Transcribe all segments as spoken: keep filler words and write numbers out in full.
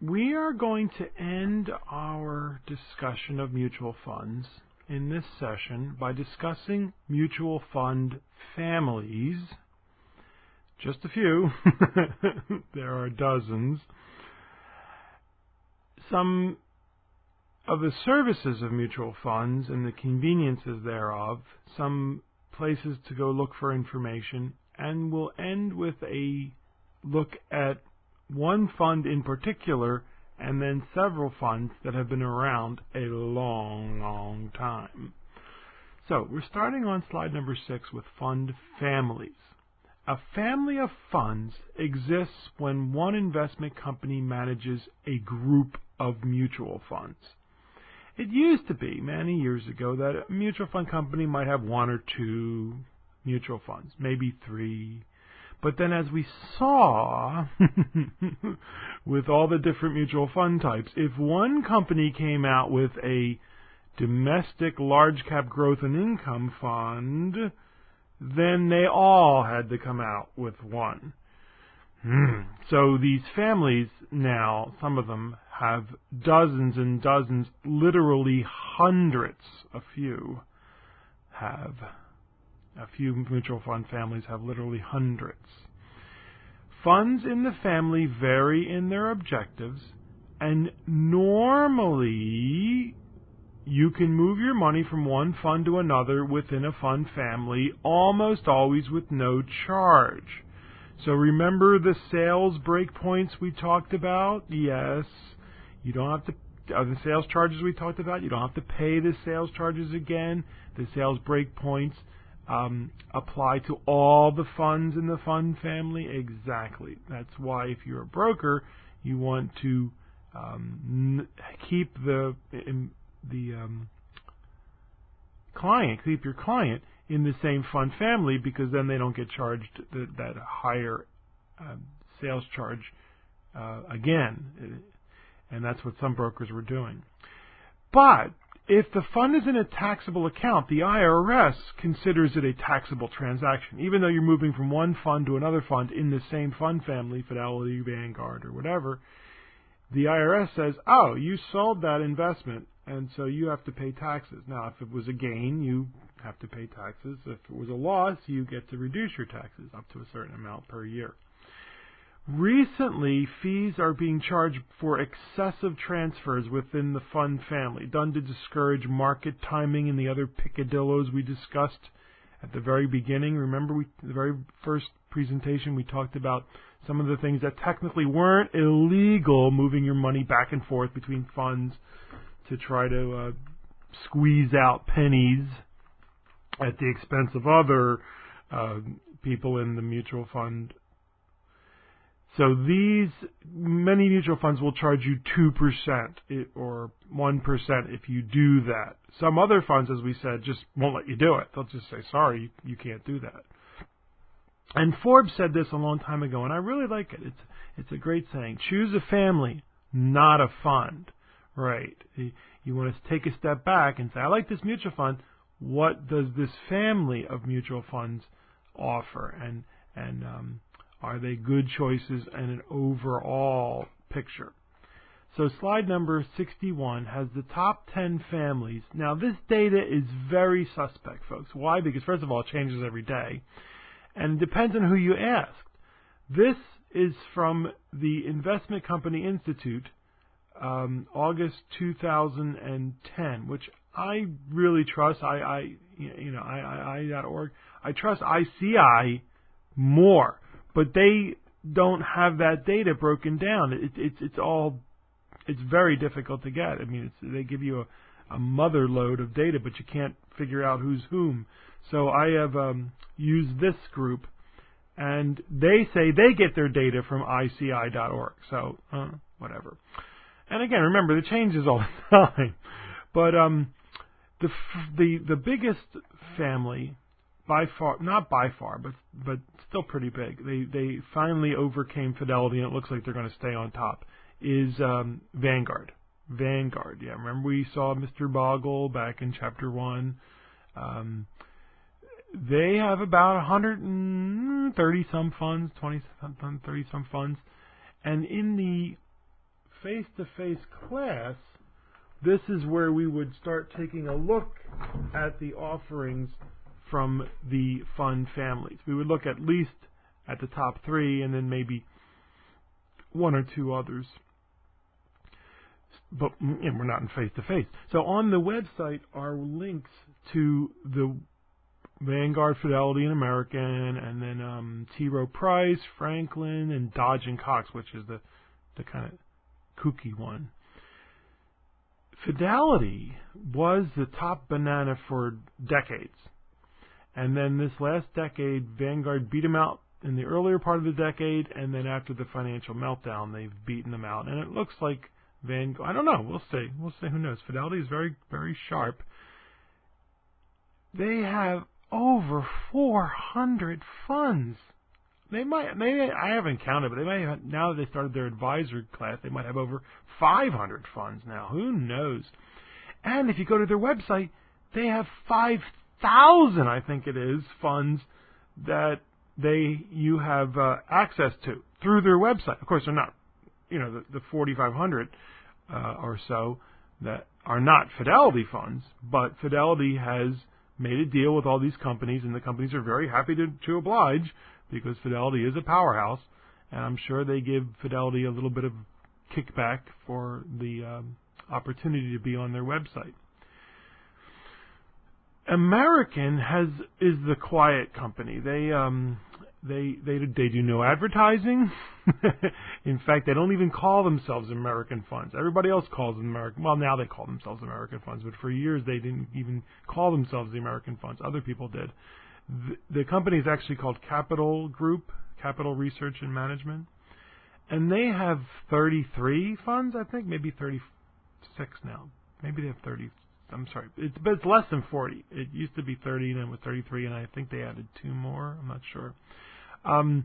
we are going to end our discussion of mutual funds in this session by discussing mutual fund families. Just a few. There are dozens. Some of the services of mutual funds and the conveniences thereof, some places to go look for information, and we'll end with a look at one fund in particular and then several funds that have been around a long, long time. So we're starting on slide number six with fund families. A family of funds exists when one investment company manages a group of mutual funds. It used to be, many years ago, that a mutual fund company might have one or two mutual funds, maybe three. But then as we saw with all the different mutual fund types, if one company came out with a domestic large cap growth and income fund, then they all had to come out with one. Hmm. So these families now, some of them, have dozens and dozens, literally hundreds, a few have. A few mutual fund families have literally hundreds. Funds in the family vary in their objectives, and normally you can move your money from one fund to another within a fund family, almost always with no charge. So remember the sales breakpoints we talked about? Yes. You don't have to, uh, the sales charges we talked about, you don't have to pay the sales charges again. The sales breakpoints um, apply to all the funds in the fund family. Exactly. That's why if you're a broker, you want to um, n- keep the in, the um, client, keep your client in the same fund family, because then they don't get charged the, that higher uh, sales charge uh, again. And that's what some brokers were doing. But if the fund is in a taxable account, the I R S considers it a taxable transaction, even though you're moving from one fund to another fund in the same fund family, Fidelity, Vanguard, or whatever. The I R S says, oh, you sold that investment, and so you have to pay taxes. Now, if it was a gain, you have to pay taxes. If it was a loss, you get to reduce your taxes up to a certain amount per year. Recently, fees are being charged for excessive transfers within the fund family, done to discourage market timing and the other picadillos we discussed at the very beginning. Remember, we, the very first presentation, we talked about some of the things that technically weren't illegal, moving your money back and forth between funds to try to uh, squeeze out pennies at the expense of other uh, people in the mutual fund. So these, many mutual funds will charge you two percent or one percent if you do that. Some other funds, as we said, just won't let you do it. They'll just say, sorry, you, you can't do that. And Forbes said this a long time ago, and I really like it. It's, it's a great saying. Choose a family, not a fund. Right. You want to take a step back and say, I like this mutual fund. What does this family of mutual funds offer? And, and, um, are they good choices and an overall picture? So slide number sixty-one has the top ten families. Now this data is very suspect, folks. Why? Because first of all, it changes every day. And it depends on who you ask. This is from the Investment Company Institute, um, August two thousand ten, which I really trust. I, I you know, I, I, I dot org. I trust I C I more. But they don't have that data broken down. It, it, it's all, it's very difficult to get. I mean, it's, they give you a, a mother load of data, but you can't figure out who's whom. So I have um, used this group, and they say they get their data from I C I dot org. So uh, whatever. And again, remember, it changes all the time. But um, the the the biggest family, by far, not by far, but but still pretty big. They they finally overcame Fidelity, and it looks like they're going to stay on top. Is um, Vanguard. Vanguard, yeah. Remember we saw Mister Bogle back in chapter one. Um, they have about one hundred thirty some funds, twenty, thirty some funds, and in the face-to-face class, this is where we would start taking a look at the offerings from the fund families. We would look at least at the top three and then maybe one or two others. But and we're not in face-to-face. So on the website are links to the Vanguard, Fidelity, and American, and then um, T. Rowe Price, Franklin, and Dodge and Cox, which is the, the kind of kooky one. Fidelity was the top banana for decades. And then this last decade, Vanguard beat them out in the earlier part of the decade, and then after the financial meltdown, they've beaten them out. And it looks like Vanguard, I don't know, we'll see. We'll see, who knows. Fidelity is very, very sharp. They have over four hundred funds. They might, maybe, I haven't counted, but they might have, now that they started their advisor class, they might have over five hundred funds now. Who knows? And if you go to their website, they have five thousand, I think it is, funds that they you have uh, access to through their website. Of course, they're not, you know, the, the forty-five hundred uh, or so that are not Fidelity funds, but Fidelity has made a deal with all these companies, and the companies are very happy to, to oblige because Fidelity is a powerhouse, and I'm sure they give Fidelity a little bit of kickback for the um, opportunity to be on their website. American has is the quiet company. They um they they they do no advertising. In fact, they don't even call themselves American Funds. Everybody else calls them American. Well, now they call themselves American Funds, but for years they didn't even call themselves the American Funds. Other people did. The, the company is actually called Capital Group, Capital Research and Management, and they have thirty-three funds, I think, maybe thirty-six now. Maybe they have thirty. I'm sorry, it's, but it's less than forty. It used to be thirty, and then it was thirty-three, and I think they added two more. I'm not sure, um,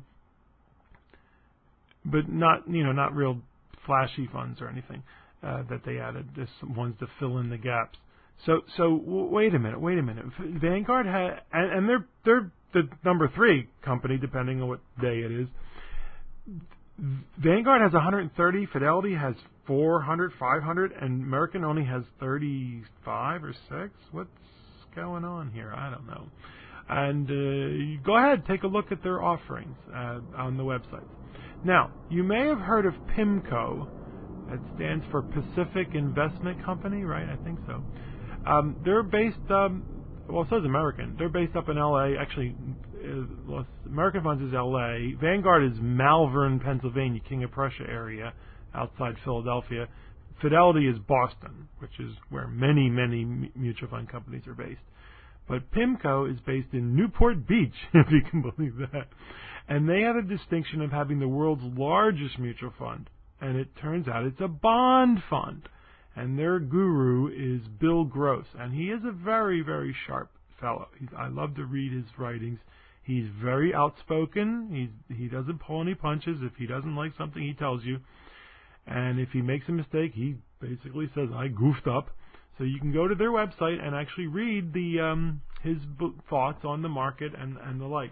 but not you know not real flashy funds or anything uh, that they added. Just ones to fill in the gaps. So so w- wait a minute, wait a minute. Vanguard had, and, and they're they're the number three company, depending on what day it is. Vanguard has one hundred thirty, Fidelity has four hundred, five hundred, and American only has thirty-five or six. What's going on here? I don't know. And uh, go ahead, take a look at their offerings uh, on the website. Now, you may have heard of PIMCO. It stands for Pacific Investment Company, right? I think so. Um, they're based, um, well, it says American. They're based up in L A. Actually, uh, American Funds is L A. Vanguard is Malvern, Pennsylvania, King of Prussia area, outside Philadelphia. Fidelity is Boston, which is where many, many mutual fund companies are based. But PIMCO is based in Newport Beach, if you can believe that. And they have a distinction of having the world's largest mutual fund. And it turns out it's a bond fund. And their guru is Bill Gross. And he is a very, very sharp fellow. He's, I love to read his writings. He's very outspoken. He's, he doesn't pull any punches. If he doesn't like something, he tells you. And if he makes a mistake, he basically says, I goofed up. So you can go to their website and actually read the um, his b- thoughts on the market and, and the like.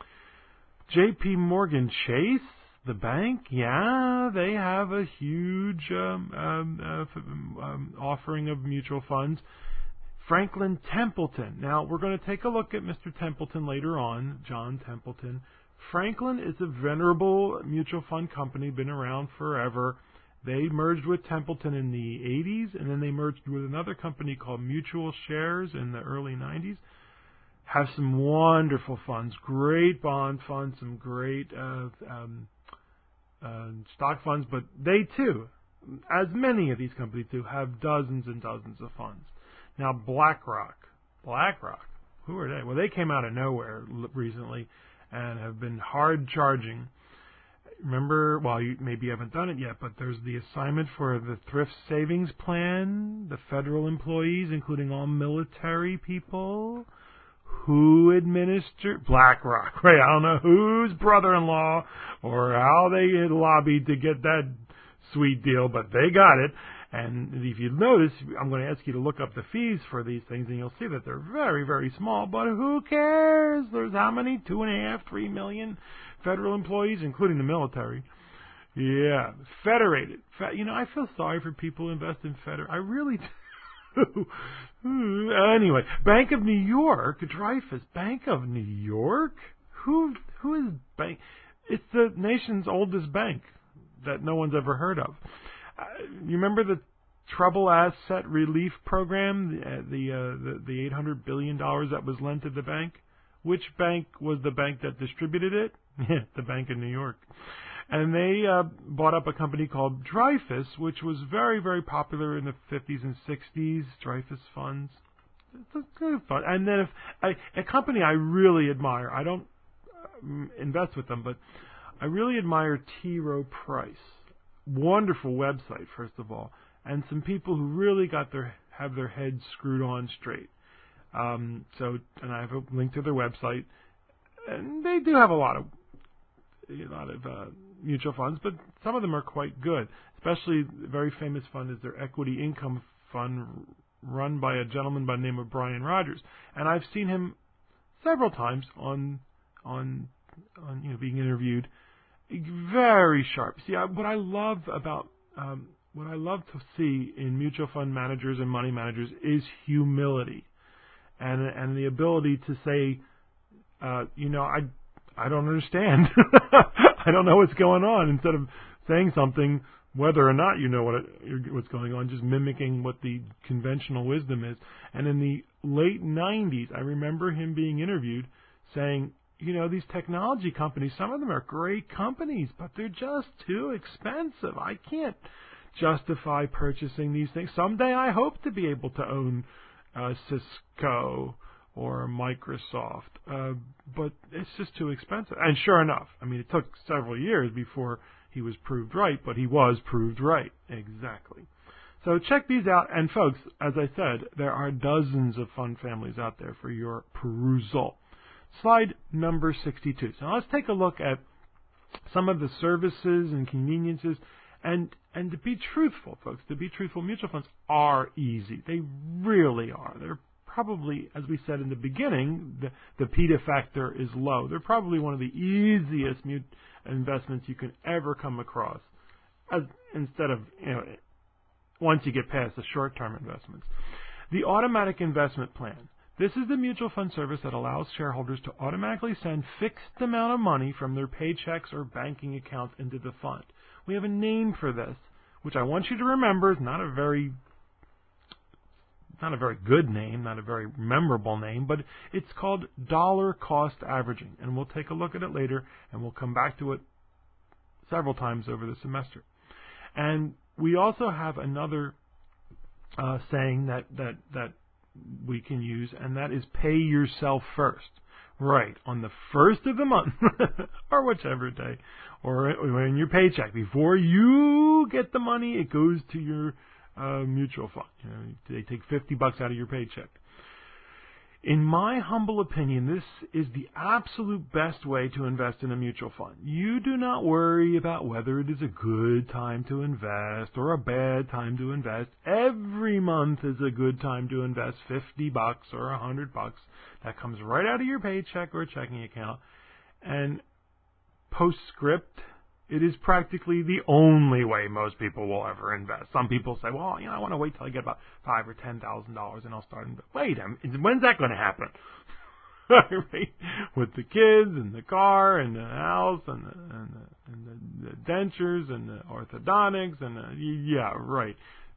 J P Morgan Chase, the bank, yeah, they have a huge um, um, uh, f- um, offering of mutual funds. Franklin Templeton. Now, we're going to take a look at Mister Templeton later on, John Templeton. Franklin is a venerable mutual fund company, been around forever. They merged with Templeton in the eighties, and then they merged with another company called Mutual Shares in the early nineties. Have some wonderful funds, great bond funds, some great uh, um, uh, stock funds, but they too, as many of these companies do, have dozens and dozens of funds. Now, BlackRock. BlackRock, who are they? Well, they came out of nowhere recently and have been hard charging. Remember, well, you maybe you haven't done it yet, but there's the assignment for the Thrift Savings Plan, the federal employees, including all military people, who administer BlackRock, right? I don't know whose brother-in-law or how they lobbied to get that sweet deal, but they got it. And if you notice, I'm going to ask you to look up the fees for these things, and you'll see that they're very, very small. But who cares? There's how many? Two and a half, three million federal employees, including the military. Yeah, Federated. Fe- you know, I feel sorry for people who invest in Federated. I really do. Anyway, Bank of New York, Dreyfus. Bank of New York? Who who is Bank? It's the nation's oldest bank that no one's ever heard of. Uh, you remember the Trouble Asset Relief Program, the the, uh, the the eight hundred billion dollars that was lent to the bank? Which bank was the bank that distributed it? The Bank of New York. And they uh, bought up a company called Dreyfus, which was very, very popular in the fifties and sixties, Dreyfus funds. It's good fun. And then if I, a company I really admire, I don't um, invest with them, but I really admire T. Rowe Price. Wonderful website, first of all, and some people who really got their have their heads screwed on straight. Um, so, and I have a link to their website, and they do have a lot of a lot of uh, mutual funds, but some of them are quite good. Especially, a very famous fund is their Equity Income Fund, run by a gentleman by the name of Brian Rogers, and I've seen him several times on on on you know being interviewed. Very sharp. See, I, what I love about um, what I love to see in mutual fund managers and money managers is humility, and and the ability to say, uh, you know, I I don't understand. I don't know what's going on. Instead of saying something, whether or not you know what it, what's going on, just mimicking what the conventional wisdom is. And in the late nineties, I remember him being interviewed saying, you know, these technology companies, some of them are great companies, but they're just too expensive. I can't justify purchasing these things. Someday I hope to be able to own uh, Cisco or Microsoft, uh, but it's just too expensive. And sure enough, I mean, it took several years before he was proved right, but he was proved right. Exactly. So check these out. And folks, as I said, there are dozens of fund families out there for your perusal. Slide number sixty-two. So let's take a look at some of the services and conveniences. And and to be truthful, folks, to be truthful, mutual funds are easy. They really are. They're probably, as we said in the beginning, the, the PITA factor is low. They're probably one of the easiest mut- investments you can ever come across, as instead of, you know, once you get past the short-term investments. The automatic investment plan. This is the mutual fund service that allows shareholders to automatically send fixed amount of money from their paychecks or banking accounts into the fund. We have a name for this, which I want you to remember is not a very not a very good name, not a very memorable name, but it's called dollar cost averaging. And we'll take a look at it later, and we'll come back to it several times over the semester. And we also have another uh, saying that, that, that we can use, and that is pay yourself first. Right, on the first of the month, or whichever day, or in your paycheck. Before you get the money, it goes to your uh, mutual fund. You know, they take fifty bucks out of your paycheck. In my humble opinion, this is the absolute best way to invest in a mutual fund. You do not worry about whether it is a good time to invest or a bad time to invest. Every month is a good time to invest fifty bucks or one hundred bucks. That comes right out of your paycheck or checking account. And postscript, it is practically the only way most people will ever invest. Some people say, well, you know, I want to wait till I get about five or ten thousand dollars and I'll start investing. Wait a minute, when's that going to happen? Right? With the kids and the car and the house and the, and the, and the, the dentures and the orthodontics and the, yeah, right.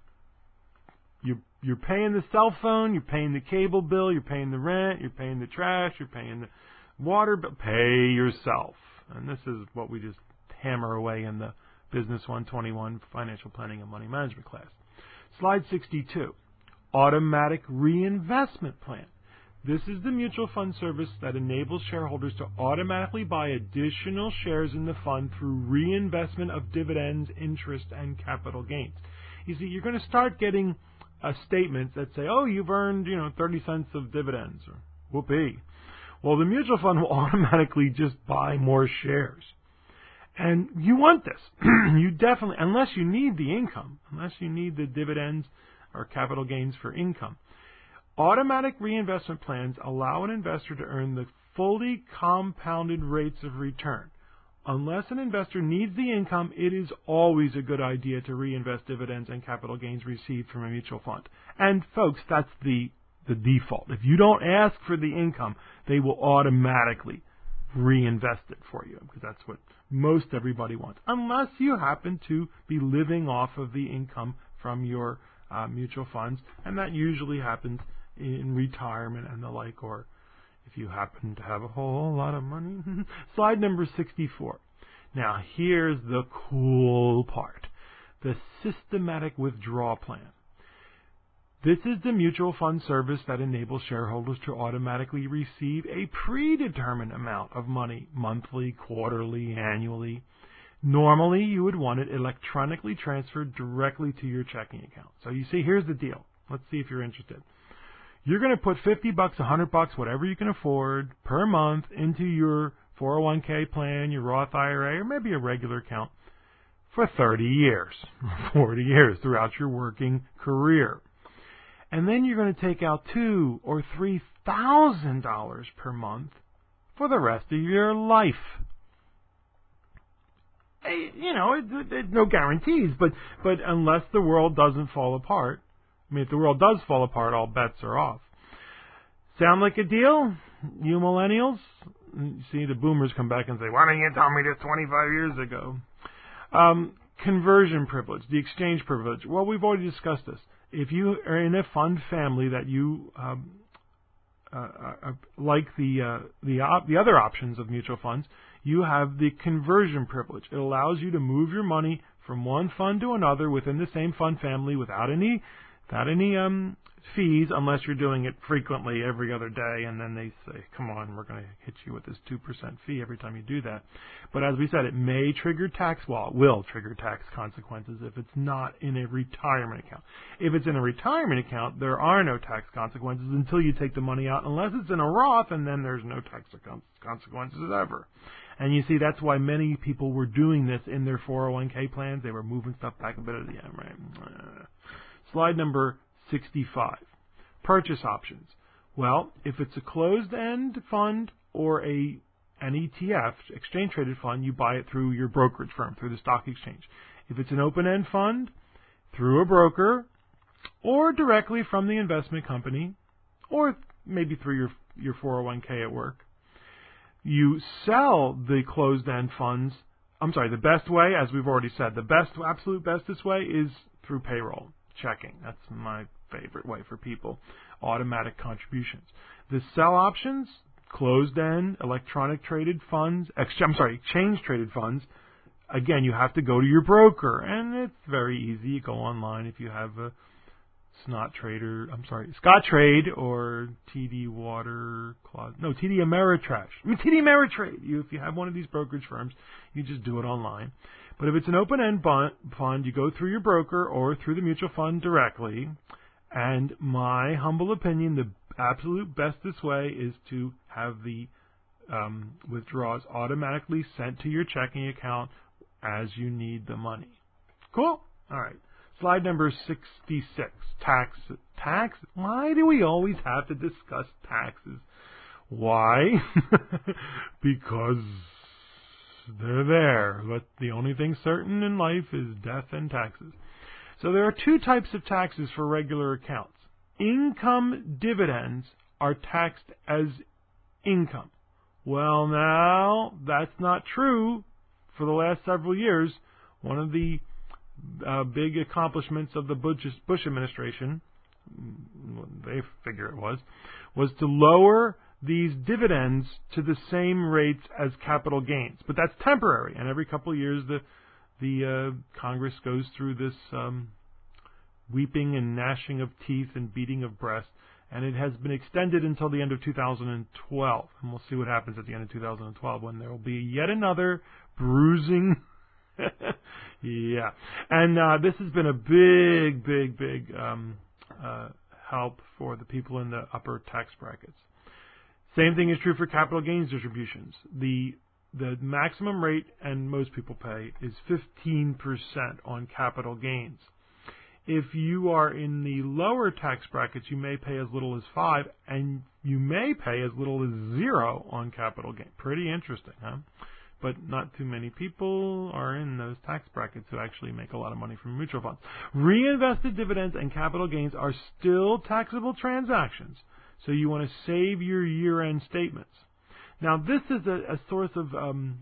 You you're paying the cell phone, you're paying the cable bill, you're paying the rent, you're paying the trash, you're paying the water bill. Pay yourself, and this is what we just hammer away in the Business one twenty-one Financial Planning and Money Management class. Slide sixty-two, Automatic Reinvestment Plan. This is the mutual fund service that enables shareholders to automatically buy additional shares in the fund through reinvestment of dividends, interest, and capital gains. You see, you're going to start getting a statement that say, oh, you've earned, you know, thirty cents of dividends, or whoopee. Well, the mutual fund will automatically just buy more shares. And you want this. You definitely, unless you need the income, unless you need the dividends or capital gains for income. Automatic reinvestment plans allow an investor to earn the fully compounded rates of return unless an investor needs the income, it is always a good idea to reinvest dividends and capital gains received from a mutual fund. And folks, that's the the default. If you don't ask for the income, they will automatically reinvest it for you, because that's what most everybody wants, unless you happen to be living off of the income from your uh, mutual funds, and that usually happens in retirement and the like, or if you happen to have a whole lot of money. Slide number sixty-four. Now, here's the cool part. The systematic withdrawal plan. This is the mutual fund service that enables shareholders to automatically receive a predetermined amount of money, monthly, quarterly, annually. Normally, you would want it electronically transferred directly to your checking account. So you see, here's the deal. Let's see if you're interested. You're going to put fifty bucks, one hundred bucks, whatever you can afford per month into your four oh one k plan, your Roth I R A, or maybe a regular account for thirty years, forty years throughout your working career. And then you're going to take out two or three thousand dollars per month for the rest of your life. You know, there's no guarantees, but but unless the world doesn't fall apart. I mean, if the world does fall apart, all bets are off. Sound like a deal, you millennials? You see, the boomers come back and say, "Why didn't you tell me this twenty-five years ago?" Um, conversion privilege, the exchange privilege. Well, we've already discussed this. If you are in a fund family that you um, uh, uh, like the uh, the op- the other options of mutual funds, you have the conversion privilege. It allows you to move your money from one fund to another within the same fund family without any without any um, fees, unless you're doing it frequently every other day, and then they say, "Come on, we're going to hit you with this two percent fee every time you do that." But as we said, it may trigger tax, well, it will trigger tax consequences if it's not in a retirement account. If it's in a retirement account, there are no tax consequences until you take the money out, unless it's in a Roth, and then there's no tax consequences ever. And you see, that's why many people were doing this in their four oh one k plans. They were moving stuff back a bit at the end, right? Uh, slide number sixty-five. Purchase options. Well, if it's a closed-end fund or a an E T F, exchange-traded fund, you buy it through your brokerage firm, through the stock exchange. If it's an open-end fund, through a broker, or directly from the investment company, or maybe through your your four oh one k at work. You sell the closed-end funds. I'm sorry, the best way, as we've already said, the best, absolute bestest way is through payroll checking. That's my favorite way for people. Automatic contributions. The sell options, closed-end, electronic traded funds, ex- I'm sorry, exchange-traded funds. Again, you have to go to your broker, and it's very easy. You go online if you have a Snot Trader, I'm sorry, Scottrade or T D Water Closet. No, T D Ameritrash. I mean, T D Ameritrade. You, if you have one of these brokerage firms, you just do it online. But if it's an open-end fund, you go through your broker or through the mutual fund directly. And my humble opinion, the absolute bestest way is to have the um, withdrawals automatically sent to your checking account as you need the money. Cool? All right. Slide number sixty-six. Tax. Tax? Why do we always have to discuss taxes? Why? Because they're there. But the only thing certain in life is death and taxes. So there are two types of taxes for regular accounts. Income dividends are taxed as income. Well, now, that's not true. For the last several years, one of the Uh, big accomplishments of the Bush, Bush administration, they figure it was, was to lower these dividends to the same rates as capital gains. But that's temporary, and every couple of years the the uh, Congress goes through this um, weeping and gnashing of teeth and beating of breast, and it has been extended until the end of two thousand twelve. And we'll see what happens at the end of two thousand twelve when there will be yet another bruising yeah, and uh, this has been a big, big, big um, uh, help for the people in the upper tax brackets. Same thing is true for capital gains distributions. The the maximum rate, and most people pay, is fifteen percent on capital gains. If you are in the lower tax brackets, you may pay as little as five, and you may pay as little as zero on capital gain. Pretty interesting, huh? but not too many people are in those tax brackets who actually make a lot of money from mutual funds. Reinvested dividends and capital gains are still taxable transactions, so you want to save your year-end statements. Now, this is a, a source of um,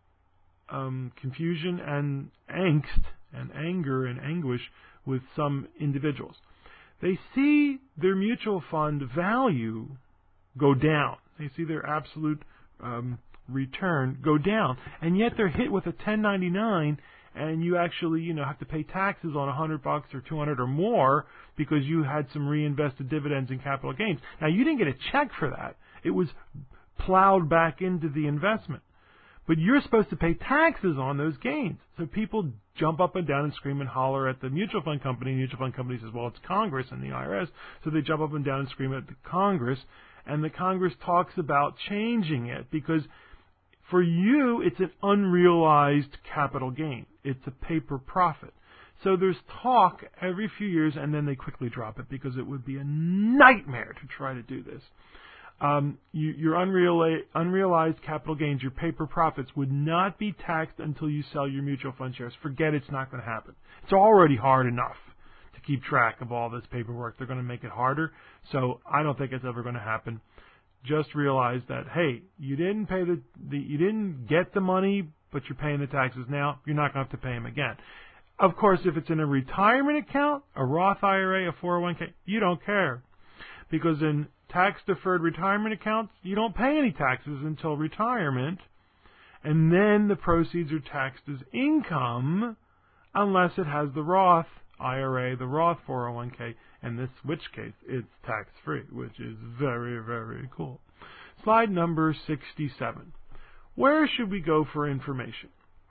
um, confusion and angst and anger and anguish with some individuals. They see their mutual fund value go down. They see their absolute um, return go down, and yet they're hit with a ten ninety-nine, and you actually, you know, have to pay taxes on a hundred bucks or two hundred or more because you had some reinvested dividends and capital gains. Now, you didn't get a check for that; it was plowed back into the investment. But you're supposed to pay taxes on those gains. So people jump up and down and scream and holler at the mutual fund company. The mutual fund company says, well, it's Congress and the I R S. So they jump up and down and scream at the Congress. And the Congress talks about changing it because for you, it's an unrealized capital gain. It's a paper profit. So there's talk every few years, and then they quickly drop it because it would be a nightmare to try to do this. Um, you, your unreal, unrealized capital gains, your paper profits, would not be taxed until you sell your mutual fund shares. Forget it's not going to happen. It's already hard enough to keep track of all this paperwork. They're going to make it harder, so I don't think it's ever going to happen. Just realize that, hey, you didn't pay the, the you didn't get the money, but you're paying the taxes now. You're not going to have to pay them again. Of course, if it's in a retirement account, a Roth I R A, a four oh one k, you don't care, because in tax-deferred retirement accounts, you don't pay any taxes until retirement, and then the proceeds are taxed as income unless it has the Roth I R A, the Roth four oh one k, in this which case it's tax-free, which is very, very cool. Slide number sixty-seven. Where should we go for information?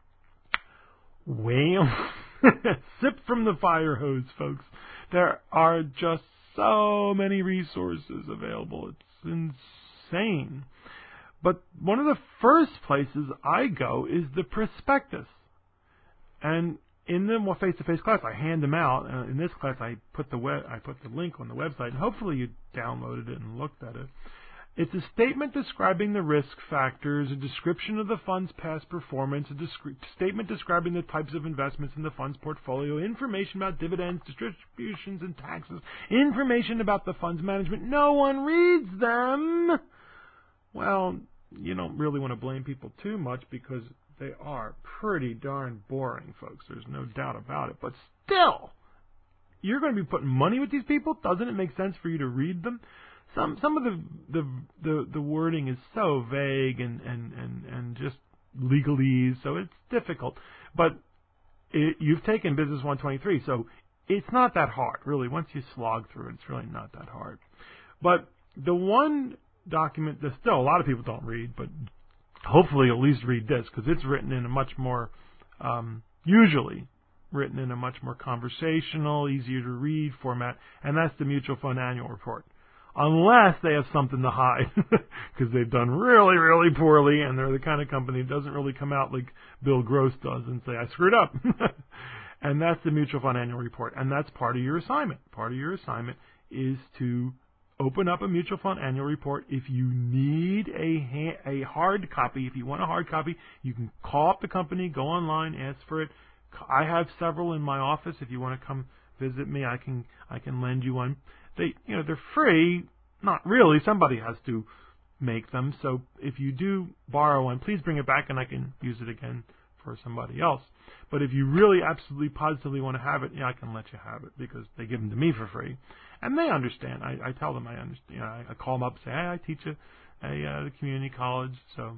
Well, sip from the fire hose, folks. There are just so many resources available. It's insane. But one of the first places I go is the prospectus. And in the face-to-face class, I hand them out. Uh, in this class, I put the web, I put the link on the website, and hopefully you downloaded it and looked at it. It's a statement describing the risk factors, a description of the fund's past performance, a descri- statement describing the types of investments in the fund's portfolio, information about dividends, distributions, and taxes, information about the fund's management. No one reads them. Well, you don't really want to blame people too much because they are pretty darn boring, folks. There's no doubt about it. But still, you're going to be putting money with these people? Doesn't it make sense for you to read them? Some some of the the the, the wording is so vague and, and, and, and just legalese, so it's difficult. But it, you've taken Business one twenty-three, so it's not that hard, really. Once you slog through it, it's really not that hard. But the one document that still a lot of people don't read, but hopefully at least read this, because it's written in a much more, um, usually written in a much more conversational, easier to read format, and that's the Mutual Fund Annual Report. Unless they have something to hide, because they've done really, really poorly, and they're the kind of company that doesn't really come out like Bill Gross does and say, I screwed up. And that's the Mutual Fund Annual Report, and that's part of your assignment. Part of your assignment is to open up a Mutual Fund Annual Report. If you need a ha- a hard copy, if you want a hard copy, you can call up the company, go online, ask for it. I have several in my office. If you want to come visit me, I can I can lend you one. They, you know, they're free. Not really. Somebody has to make them. So if you do borrow one, please bring it back and I can use it again for somebody else. But if you really absolutely positively want to have it, yeah, I can let you have it because they give them to me for free. And they understand. I, I tell them I understand. You know, I, I call them up and say, hey, I teach a, a uh, community college. So,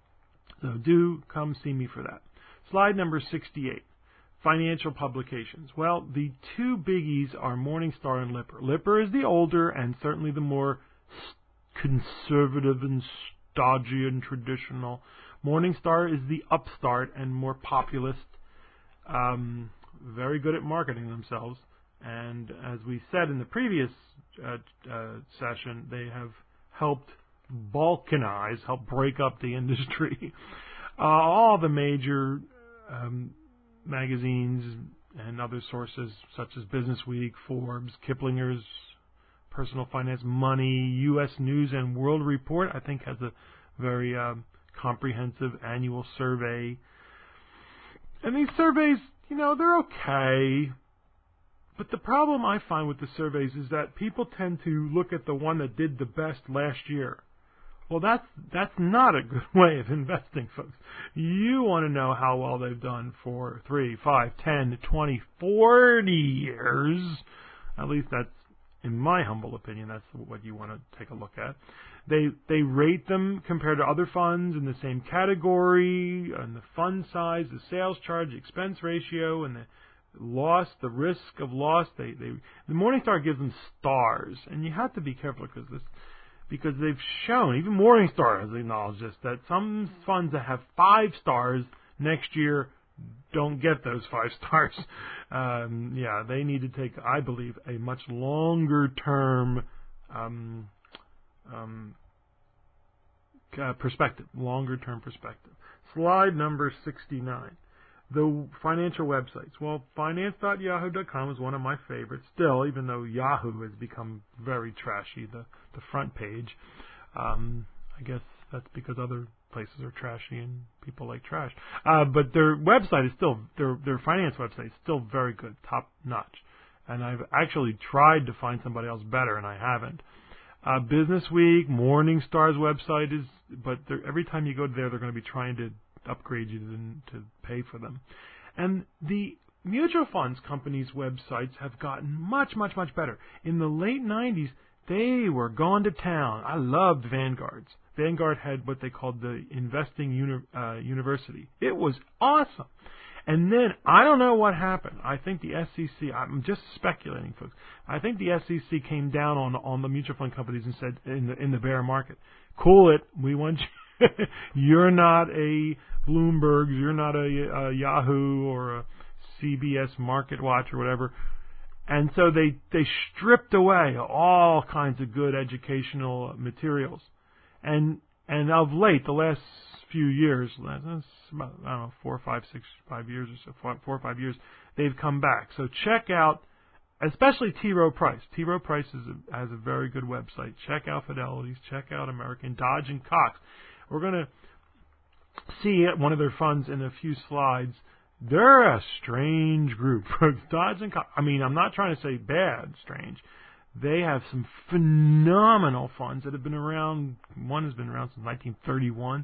so do come see me for that. Slide number sixty-eight. Financial publications. Well, the two biggies are Morningstar and Lipper. Lipper is the older and certainly the more conservative and stodgy and traditional. Morningstar is the upstart and more populist, um, very good at marketing themselves. And as we said in the previous uh, uh, session, they have helped balkanize, help break up the industry. uh, all the major um, magazines and other sources such as Business Week, Forbes, Kiplinger's Personal Finance, Money, U S News and World Report, I think has a very um, comprehensive annual survey. And these surveys, you know, they're okay. But the problem I find with the surveys is that people tend to look at the one that did the best last year. Well, that's that's not a good way of investing, folks. You want to know how well they've done for three, five, ten, twenty, forty years. At least that's, in my humble opinion, that's what you want to take a look at. They they rate them compared to other funds in the same category, and the fund size, the sales charge, expense ratio, and the loss, the risk of loss. They they the Morningstar gives them stars, and you have to be careful because this. Because they've shown, even Morningstar has acknowledged this, that some funds that have five stars next year don't get those five stars. Um, yeah, they need to take, I believe, a much longer term um, um, uh, perspective, longer term perspective. Slide number sixty-nine. The financial websites. Well, finance dot yahoo dot com is one of my favorites still, even though Yahoo has become very trashy, the, the front page. Um, I guess that's because other places are trashy and people like trash. Uh, but their website is still, their, their finance website is still very good, top notch. And I've actually tried to find somebody else better, and I haven't. Uh, Business Week, Morningstar's website is, but every time you go there, they're going to be trying to upgrade you to, to pay for them. And the mutual funds companies' websites have gotten much, much, much better. In the late nineties, they were gone to town. I loved Vanguard's. Vanguard had what they called the Investing uni- uh, University. It was awesome. And then, I don't know what happened. I think the S E C, I'm just speculating, folks. I think the S E C came down on on the mutual fund companies and said, in the, in the bear market, cool it, we want you. You're not a Bloomberg, you're not a, a Yahoo or a C B S Market Watch or whatever. And so they, they stripped away all kinds of good educational materials. And and of late, the last few years, about, I don't know, four, five, six, five years or so, four, four or five years, they've come back. So check out, especially T. Rowe Price. T. Rowe Price is a, has a very good website. Check out Fidelity's, check out American, Dodge and Cox. We're going to see one of their funds in a few slides. They're a strange group. Dodge and Cox, I mean, I'm not trying to say bad, strange. They have some phenomenal funds that have been around. One has been around since nineteen thirty-one.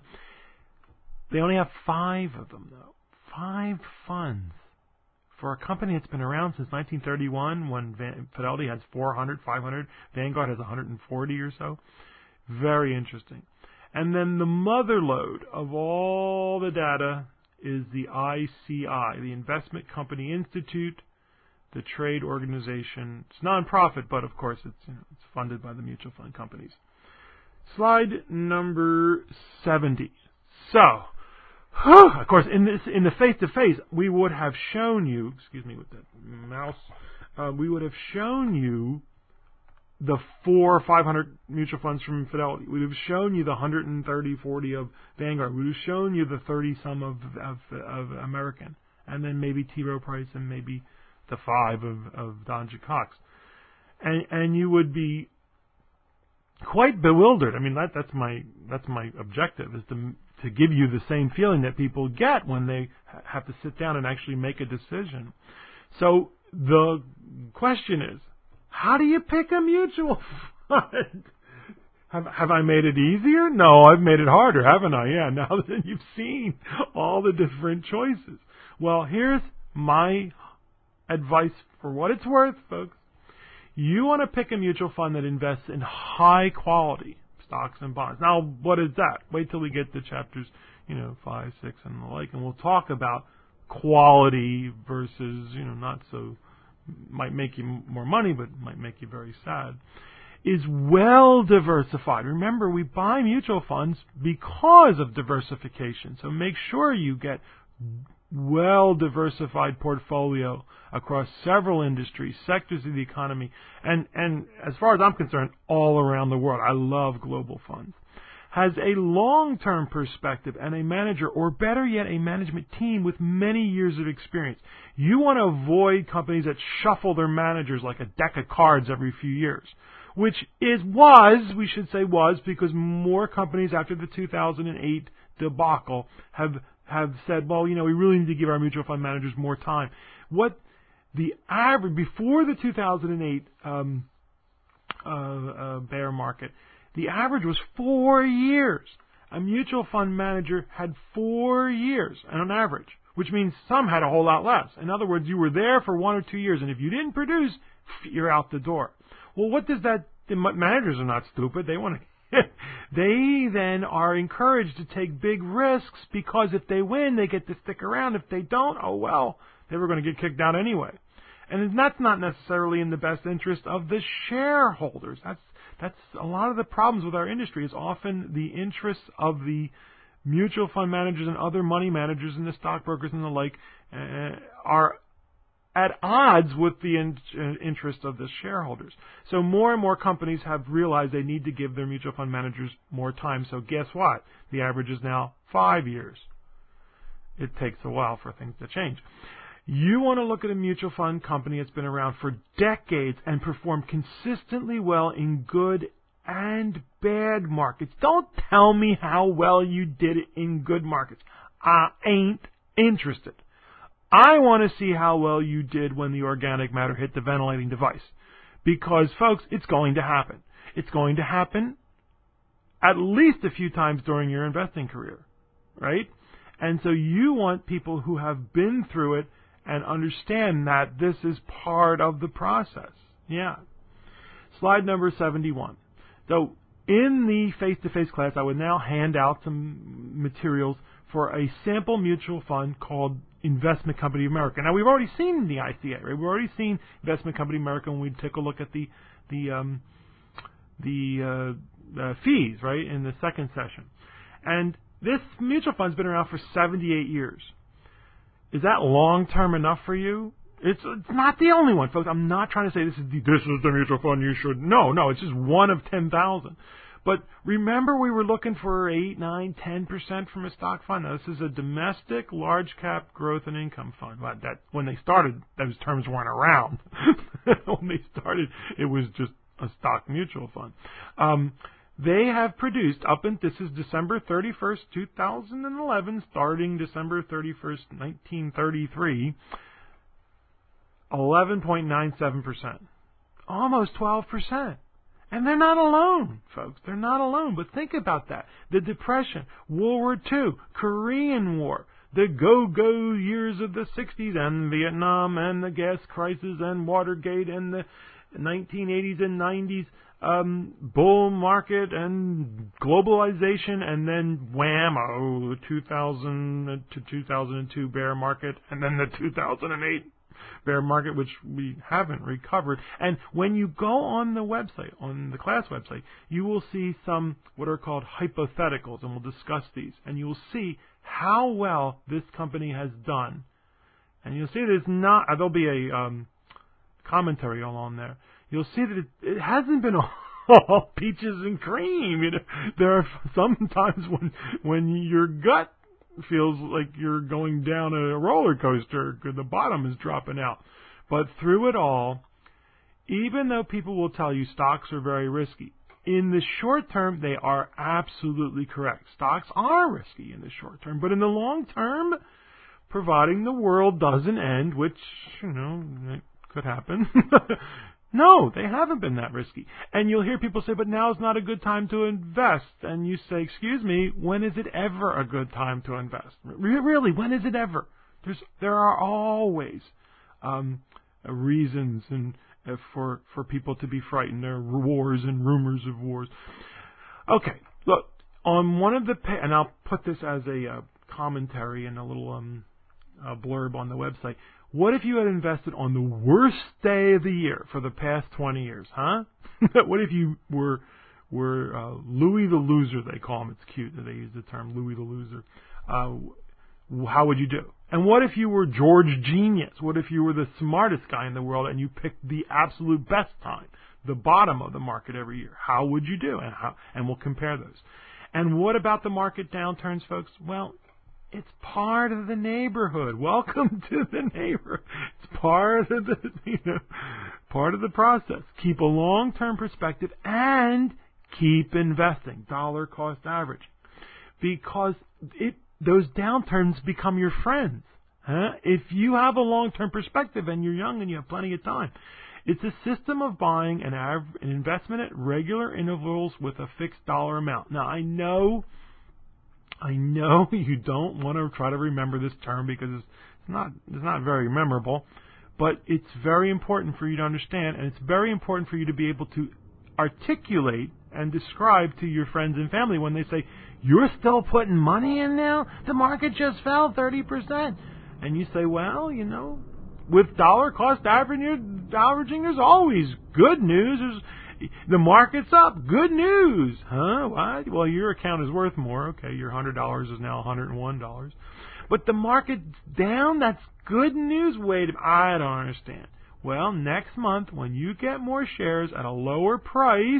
They only have five of them, though. Five funds. For a company that's been around since nineteen thirty-one, when Van- Fidelity has four hundred, five hundred, Vanguard has one hundred forty or so. Very interesting. And then the mother lode of all the data is the I C I, the Investment Company Institute, the trade organization. It's non-profit, but of course it's, you know, it's funded by the mutual fund companies. Slide number seventy. So, whew, of course, in this in the face-to-face, we would have shown you, excuse me with that mouse, uh, we would have shown you the four or five hundred mutual funds from Fidelity. We would have shown you the one hundred thirty, forty of Vanguard. We would have shown you the thirty some of, of of American, and then maybe T. Rowe Price, and maybe the five of of Dodge and Cox, and and you would be quite bewildered. I mean, that that's my that's my objective, is to to give you the same feeling that people get when they ha- have to sit down and actually make a decision. So the question is, how do you pick a mutual fund? Have, have I made it easier? No, I've made it harder, haven't I? Yeah, now that you've seen all the different choices. Well, here's my advice for what it's worth, folks. You want to pick a mutual fund that invests in high quality stocks and bonds. Now, what is that? Wait till we get to chapters, you know, five, six, and the like, and we'll talk about quality versus, you know, not so, might make you more money, but might make you very sad, is well diversified. Remember, we buy mutual funds because of diversification. So make sure you get well diversified portfolio across several industries, sectors of the economy, and, and as far as I'm concerned, all around the world. I love global funds. Has a long-term perspective and a manager, or better yet, a management team with many years of experience. You want to avoid companies that shuffle their managers like a deck of cards every few years, which is was, we should say was, because more companies after the two thousand eight debacle have have said, well, you know, we really need to give our mutual fund managers more time. What the average before the two thousand eight um, uh, uh, bear market, the average was four years. A mutual fund manager had four years on average, which means some had a whole lot less. In other words, you were there for one or two years, and if you didn't produce, you're out the door. Well, what does that? The managers are not stupid. They want to. They then are encouraged to take big risks because if they win, they get to stick around. If they don't, oh well, they were going to get kicked out anyway. And that's not necessarily in the best interest of the shareholders. That's that's a lot of the problems with our industry is often the interests of the mutual fund managers and other money managers and the stockbrokers and the like uh, are at odds with the in, uh, interest of the shareholders. So more and more companies have realized they need to give their mutual fund managers more time. So guess what? The average is now five years. It takes a while for things to change. You want to look at a mutual fund company that's been around for decades and performed consistently well in good and bad markets. Don't tell me how well you did it in good markets. I ain't interested. I want to see how well you did when the organic matter hit the ventilating device. Because, folks, it's going to happen. It's going to happen at least a few times during your investing career, right? And so you want people who have been through it and understand that this is part of the process. Yeah. Slide number seventy-one. So in the face-to-face class, I would now hand out some materials for a sample mutual fund called Investment Company of America. Now, we've already seen the I C A, right? We've already seen Investment Company of America when we took a look at the the um, the uh, uh, fees, right, in the second session. And this mutual fund's been around for seventy-eight years. Is that long-term enough for you? It's, it's not the only one, folks. I'm not trying to say this is the, this is the mutual fund you should. No, no, it's just one of ten thousand. But remember, we were looking for eight, nine, ten percent from a stock fund. Now, this is a domestic large-cap growth and income fund. Well, that when they started, those terms weren't around. When they started, it was just a stock mutual fund. Um, They have produced, up in, this is December thirty-first, two thousand eleven, starting December thirty-first, nineteen thirty-three, eleven point nine seven percent. Almost twelve percent. And they're not alone, folks. They're not alone. But think about that. The Depression, World War Two, Korean War, the go-go years of the sixties, and Vietnam, and the gas crisis, and Watergate, and the nineteen eighties and nineties, um, bull market and globalization, and then whammo, the two thousand to two thousand two bear market, and then the two thousand eight bear market, which we haven't recovered. And when you go on the website, on the class website, you will see some what are called hypotheticals, and we'll discuss these. And you will see how well this company has done. And you'll see that it's not, there'll be a um, commentary along there. You'll see that it, it hasn't been all peaches and cream. You know, there are some times when when your gut feels like you're going down a roller coaster because the bottom is dropping out. But through it all, even though people will tell you stocks are very risky, in the short term, they are absolutely correct. Stocks are risky in the short term, but in the long term, providing the world doesn't end, which, you know, it could happen, no, they haven't been that risky. And you'll hear people say, but now's not a good time to invest. And you say, excuse me, when is it ever a good time to invest? Really, when is it ever? There's, there are always um, reasons and uh, for for people to be frightened. There are wars and rumors of wars. Okay, look, on one of the, pa- and I'll put this as a uh, commentary and a little um, uh, blurb on the website. What if you had invested on the worst day of the year for the past twenty years, huh? What if you were were uh, Louis the Loser, they call him. It's cute that they use the term Louis the Loser. Uh, how would you do? And what if you were George Genius? What if you were the smartest guy in the world and you picked the absolute best time, the bottom of the market every year? How would you do? And how? And we'll compare those. And what about the market downturns, folks? Well, it's part of the neighborhood. Welcome to the neighborhood. It's part of the, you know, part of the process. Keep a long-term perspective and keep investing. Dollar cost average. because it those downturns become your friends. Huh? If you have a long-term perspective and you're young and you have plenty of time, it's a system of buying an, av- an investment at regular intervals with a fixed dollar amount. Now, I know, I know you don't want to try to remember this term because it's not, it's not very memorable, but it's very important for you to understand, and it's very important for you to be able to articulate and describe to your friends and family when they say, "You're still putting money in now? The market just fell thirty percent." And you say, well, you know, with dollar cost averaging, averaging there's always good news. There's, the market's up. Good news. Huh? What? Well, your account is worth more. Okay, your one hundred dollars is now one hundred one dollars. But the market's down? That's good news? Wait a minute. I don't understand. Well, next month, when you get more shares at a lower price,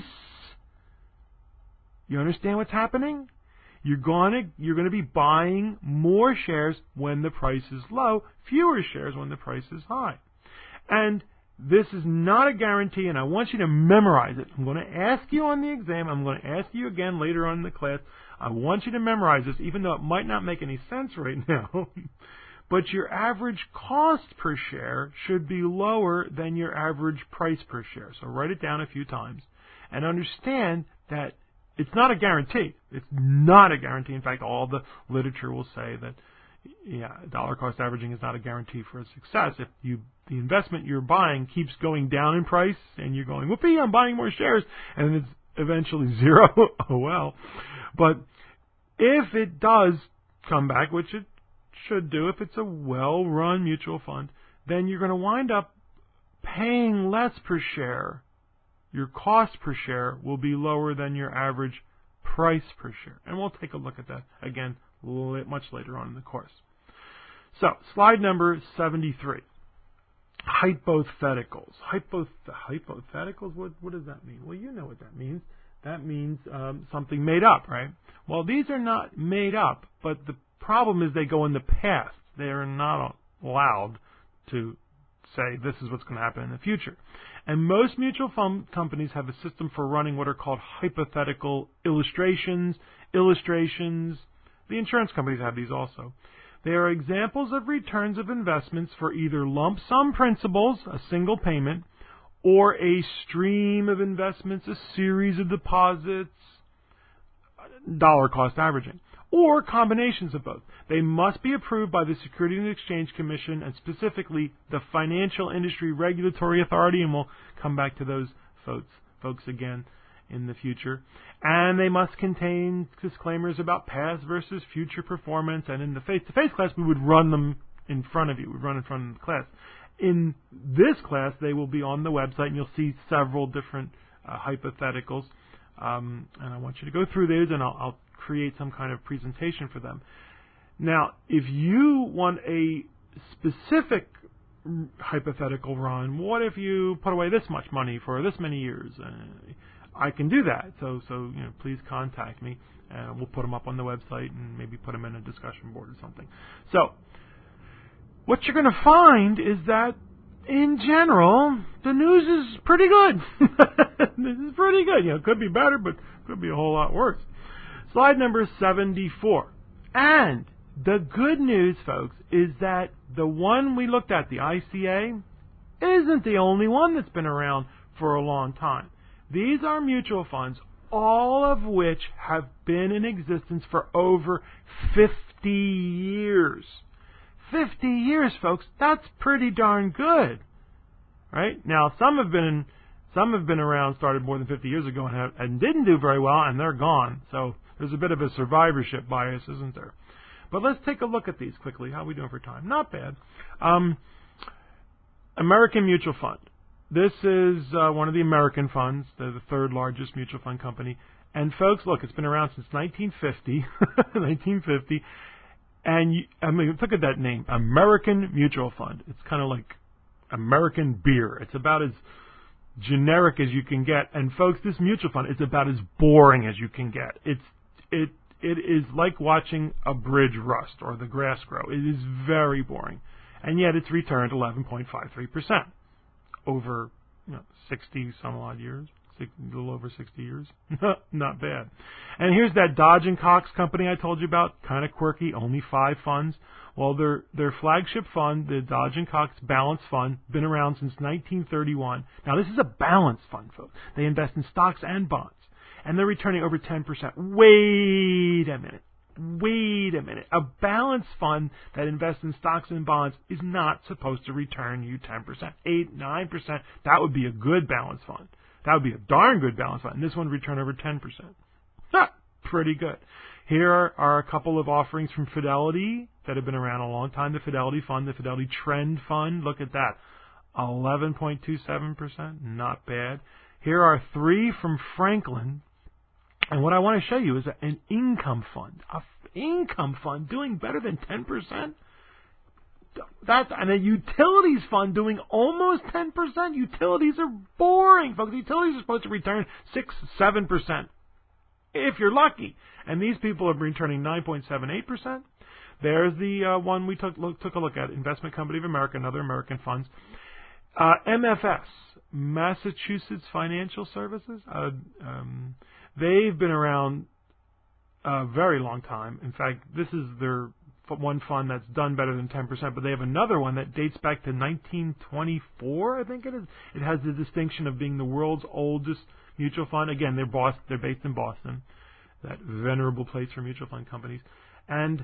you understand what's happening? You're gonna you're gonna be buying more shares when the price is low, fewer shares when the price is high. And this is not a guarantee, and I want you to memorize it. I'm going to ask you on the exam. I'm going to ask you again later on in the class. I want you to memorize this, even though it might not make any sense right now. But your average cost per share should be lower than your average price per share. So write it down a few times and understand that it's not a guarantee. It's not a guarantee. In fact, all the literature will say that, yeah, dollar cost averaging is not a guarantee for success. If you the investment you're buying keeps going down in price and you're going, whoopee, I'm buying more shares, and it's eventually zero, oh well. But if it does come back, which it should do if it's a well-run mutual fund, then you're going to wind up paying less per share. Your cost per share will be lower than your average price per share. And we'll take a look at that again much later on in the course. So, slide number seventy-three. Hypotheticals. Hypoth- hypotheticals? What, what does that mean? Well, you know what that means. That means um, something made up, right? Well, these are not made up, but the problem is they go in the past. They are not allowed to say this is what's going to happen in the future. And most mutual fund companies have a system for running what are called hypothetical illustrations. Illustrations. The insurance companies have these also. They are examples of returns of investments for either lump sum principals, a single payment, or a stream of investments, a series of deposits, dollar cost averaging, or combinations of both. They must be approved by the Securities and Exchange Commission and specifically the Financial Industry Regulatory Authority, and we'll come back to those folks, folks again in the future. And they must contain disclaimers about past versus future performance, and in the face-to-face class we would run them in front of you. We'd run in front of the class. In this class, they will be on the website, and you'll see several different uh, hypotheticals. Um, and I want you to go through these, and I'll, I'll create some kind of presentation for them. Now, if you want a specific hypothetical run, what if you put away this much money for this many years? Uh, I can do that. So, so you know, please contact me, and we'll put them up on the website and maybe put them in a discussion board or something. So, what you're going to find is that, in general, the news is pretty good. This is pretty good. You know, it could be better, but it could be a whole lot worse. Slide number seventy-four. And the good news, folks, is that the one we looked at, the I C A, isn't the only one that's been around for a long time. These are mutual funds, all of which have been in existence for over fifty years. fifty years, folks, that's pretty darn good, right? Now, some have been some have been around, started more than fifty years ago, and, have, and didn't do very well, and they're gone. So there's a bit of a survivorship bias, isn't there? But let's take a look at these quickly. How are we doing for time? Not bad. Um, American Mutual Fund. This is uh, one of the American funds. They're the third largest mutual fund company. And folks, look, it's been around since nineteen fifty. nineteen fifty. And you, I mean, look at that name, American Mutual Fund. It's kind of like American beer. It's about as generic as you can get. And folks, this mutual fund is about as boring as you can get. It's it it is like watching a bridge rust or the grass grow. It is very boring, and yet it's returned eleven point five three percent over you know, sixty some odd years, six, a little over sixty years. Not bad. And here's that Dodge and Cox company I told you about, kind of quirky, only five funds. Well, their their flagship fund, the Dodge and Cox Balanced Fund, been around since nineteen thirty-one. Now, this is a balanced fund, folks. They invest in stocks and bonds, and they're returning over ten percent. Wait a minute. Wait a minute. A balanced fund that invests in stocks and bonds is not supposed to return you ten percent, eight, nine percent. That would be a good balanced fund. That would be a darn good balanced fund. And this one would return over ten percent. Ah, pretty good. Here are, are a couple of offerings from Fidelity that have been around a long time. The Fidelity Fund, the Fidelity Trend Fund. Look at that. eleven point two seven percent. Not bad. Here are three from Franklin. And what I want to show you is an income fund. An income fund doing better than ten percent. That's, and a utilities fund doing almost ten percent. Utilities are boring, folks. Utilities are supposed to return six, seven percent. If you're lucky. And these people are returning nine point seven eight percent. There's the uh, one we took look, took a look at, Investment Company of America and other American funds. Uh, M F S, Massachusetts Financial Services. Uh, um, they've been around a very long time. In fact, this is their one fund that's done better than ten percent, but they have another one that dates back to nineteen twenty-four, I think it is. It has the distinction of being the world's oldest mutual fund. Again, they're Boston, they're based in Boston, that venerable place for mutual fund companies. And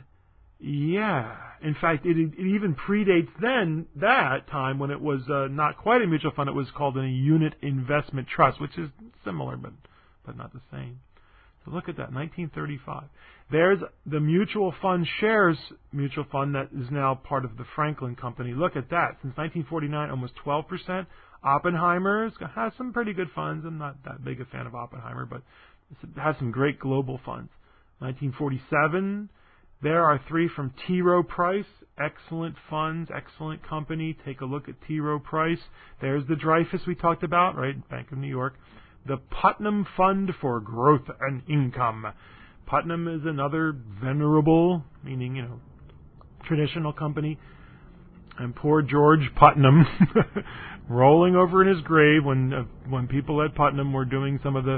yeah, in fact, it, it even predates then that time when it was uh, not quite a mutual fund. It was called a unit investment trust, which is similar but but not the same. So look at that, nineteen thirty-five. There's the mutual fund shares mutual fund that is now part of the Franklin Company. Look at that. Since nineteen forty-nine, almost twelve percent. Oppenheimer has some pretty good funds. I'm not that big a fan of Oppenheimer, but it has some great global funds. nineteen forty-seven, there are three from T. Rowe Price. Excellent funds, excellent company. Take a look at T. Rowe Price. There's the Dreyfus we talked about, right? Bank of New York. The Putnam Fund for Growth and Income. Putnam is another venerable, meaning, you know, traditional company. And poor George Putnam, rolling over in his grave when uh, when people at Putnam were doing some of the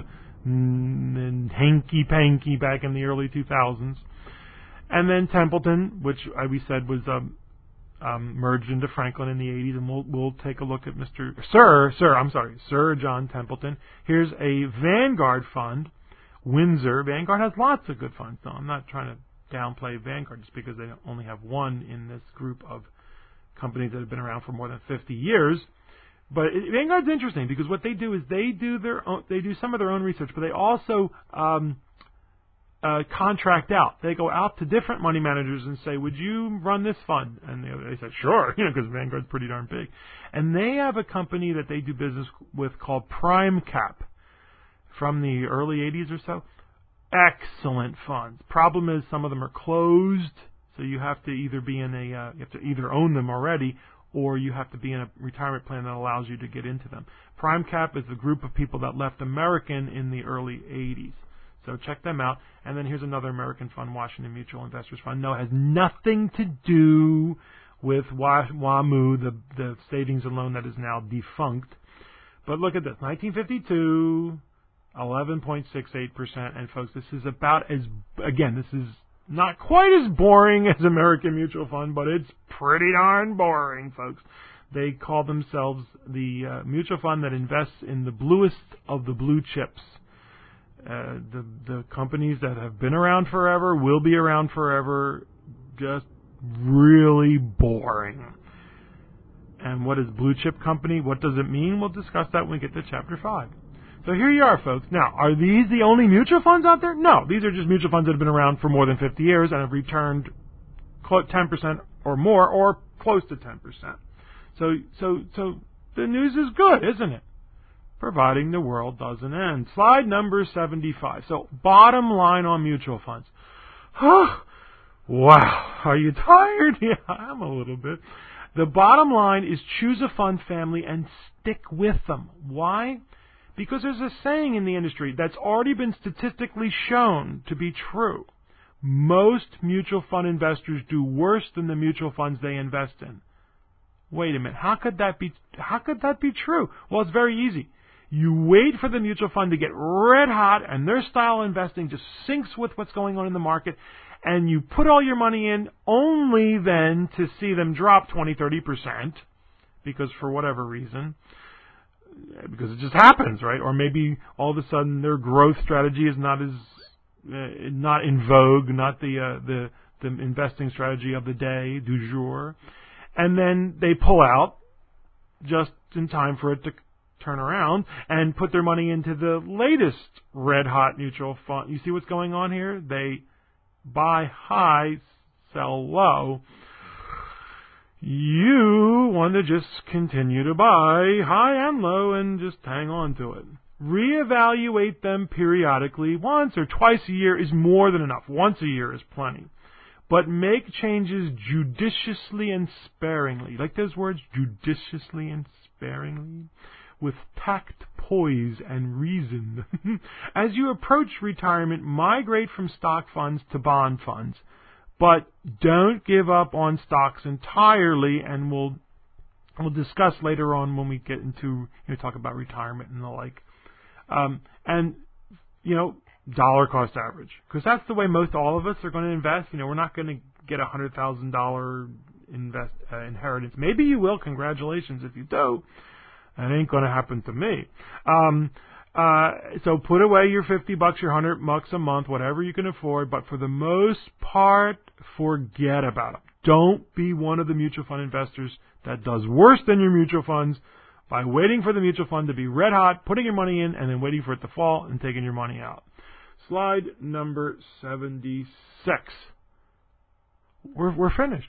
mm, hanky-panky back in the early two thousands. And then Templeton, which uh, we said was um, um, merged into Franklin in the eighties, and we'll we'll take a look at Mister Sir, Sir, I'm sorry, Sir John Templeton. Here's a Vanguard fund, Windsor. Vanguard has lots of good funds, though. I'm not trying to downplay Vanguard just because they only have one in this group of companies that have been around for more than fifty years. But it, Vanguard's interesting because what they do is they do their own, they do some of their own research, but they also um, uh, contract out. They go out to different money managers and say, "Would you run this fund?" And they, they say, "Sure," you know, because Vanguard's pretty darn big. And they have a company that they do business with called PrimeCap from the early eighties or so. Excellent funds. Problem is, some of them are closed. So you have to either be in a, uh, you have to either own them already, or you have to be in a retirement plan that allows you to get into them. PrimeCap is a group of people that left American in the early eighties. So check them out. And then here's another American fund, Washington Mutual Investors Fund. No, it has nothing to do with WAMU, the, the savings and loan that is now defunct. But look at this, nineteen fifty-two, eleven point six eight percent. And folks, this is about as, again, this is not quite as boring as American Mutual Fund, but it's pretty darn boring, folks. They call themselves the uh, mutual fund that invests in the bluest of the blue chips. Uh, the the companies that have been around forever, will be around forever, just really boring. And what is blue chip company? What does it mean? We'll discuss that when we get to chapter five. So here you are, folks. Now, are these the only mutual funds out there? No. These are just mutual funds that have been around for more than fifty years and have returned ten percent or more, or close to ten percent. So, so, so the news is good, isn't it? Providing the world doesn't end. Slide number seventy-five. So, bottom line on mutual funds. Wow. Are you tired? Yeah, I'm a little bit. The bottom line is choose a fund family and stick with them. Why? Because there's a saying in the industry that's already been statistically shown to be true. Most mutual fund investors do worse than the mutual funds they invest in. Wait a minute. How could that be, how could that be true? Well, it's very easy. You wait for the mutual fund to get red hot and their style of investing just syncs with what's going on in the market, and you put all your money in only then to see them drop twenty, thirty percent because for whatever reason, because it just happens, right? Or maybe all of a sudden their growth strategy is not as uh, not in vogue, not the uh, the the investing strategy of the day, du jour, and then they pull out just in time for it to turn around and put their money into the latest red hot mutual fund. You see what's going on here? They buy high, sell low. You want to just continue to buy high and low and just hang on to it. Reevaluate them periodically. Once or twice a year is more than enough. Once a year is plenty. But make changes judiciously and sparingly. You like those words? Judiciously and sparingly? With tact, poise, and reason. As you approach retirement, migrate from stock funds to bond funds. But don't give up on stocks entirely, and we'll we'll discuss later on when we get into, you know, talk about retirement and the like. Um, and, you know, dollar cost average. Because that's the way most all of us are going to invest. You know, we're not going to get a one hundred thousand dollars invest uh, inheritance. Maybe you will. Congratulations if you do. That ain't going to happen to me. Um, uh, so put away your fifty bucks, your one hundred bucks a month, whatever you can afford. But for the most part, forget about it. Don't be one of the mutual fund investors that does worse than your mutual funds by waiting for the mutual fund to be red hot, putting your money in, and then waiting for it to fall and taking your money out. Slide number seventy-six. We're we're finished.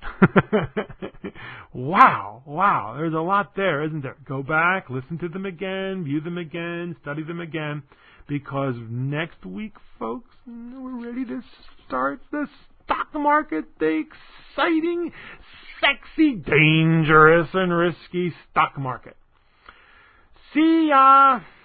Wow, wow. There's a lot there, isn't there? Go back, listen to them again, view them again, study them again, because next week, folks, we're ready to start the stock market, the exciting, sexy, dangerous, and risky stock market. See ya!